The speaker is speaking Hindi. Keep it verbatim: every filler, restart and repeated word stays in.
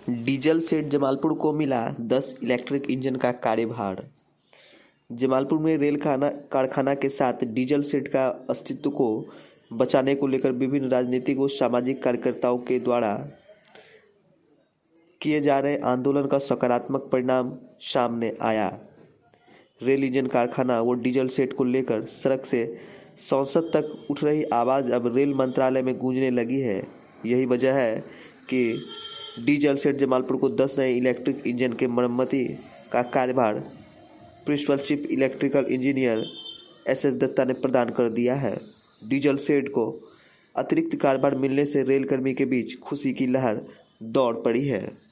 डीजल सेट जमालपुर को मिला दस इलेक्ट्रिक इंजन का कार्यभार। जमालपुर में रेल कारखाना के साथ डीजल सेट का अस्तित्व को बचाने को लेकर विभिन्न राजनीतिक और सामाजिक कार्यकर्ताओं के द्वारा किए जा रहे आंदोलन का सकारात्मक परिणाम सामने आया। रेल इंजन कारखाना व डीजल सेट को लेकर सड़क से संसद तक उठ रही आवाज़ अब रेल मंत्रालय में गूंजने लगी है। यही वजह है कि डीजल सेट जमालपुर को दस नए इलेक्ट्रिक इंजन के मरम्मती का कार्यभार principal chief electrical engineer S S Dutta ने प्रदान कर दिया है। डीजल सेट को अतिरिक्त कार्यभार मिलने से रेल कर्मी के बीच खुशी की लहर दौड़ पड़ी है।